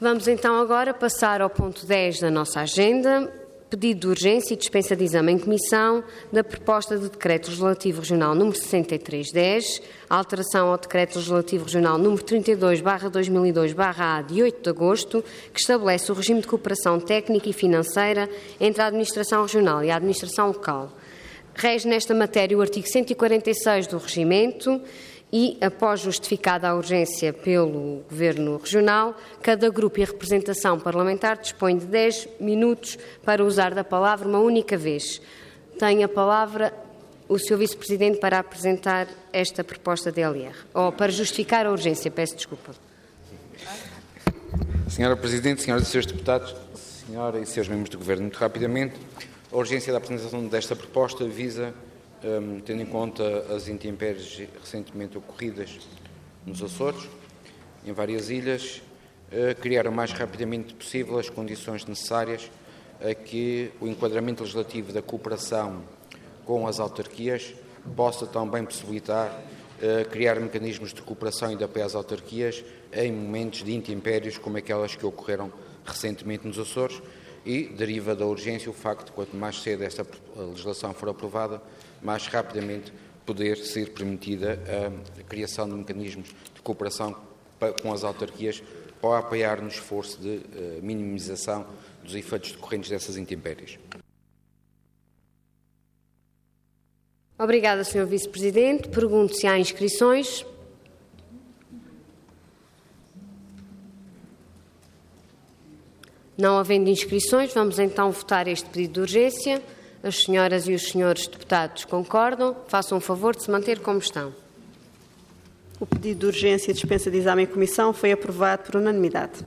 Vamos então agora passar ao ponto 10 da nossa agenda, pedido de urgência e dispensa de exame em comissão da proposta de Decreto Legislativo Regional número 6310, alteração ao Decreto Legislativo Regional número 32/2002/A de 8 de agosto, que estabelece o regime de cooperação técnica e financeira entre a Administração Regional e a Administração Local. Rege nesta matéria o artigo 146 do Regimento e, após justificada a urgência pelo Governo Regional, cada grupo e representação parlamentar dispõe de 10 minutos para usar da palavra uma única vez. Tem a palavra o Sr. Vice-Presidente para apresentar esta proposta de LR, ou para justificar a urgência, peço desculpa. Senhora Presidente, senhoras e senhores deputados, senhora e senhores membros do Governo, muito rapidamente, a urgência da apresentação desta proposta visa, tendo em conta as intempéries recentemente ocorridas nos Açores, em várias ilhas, criar o mais rapidamente possível as condições necessárias a que o enquadramento legislativo da cooperação com as autarquias possa também possibilitar criar mecanismos de cooperação e de apoio às autarquias em momentos de intempéries como aquelas que ocorreram recentemente nos Açores, e deriva da urgência o facto de, quanto mais cedo esta legislação for aprovada, mais rapidamente poder ser permitida a criação de mecanismos de cooperação com as autarquias para apoiar no esforço de minimização dos efeitos decorrentes dessas intempéries. Obrigada, Sr. Vice-Presidente. Pergunto se há inscrições. Não havendo inscrições, vamos então votar este pedido de urgência. As senhoras e os senhores deputados concordam? Façam o favor de se manter como estão. O pedido de urgência e dispensa de exame em comissão foi aprovado por unanimidade.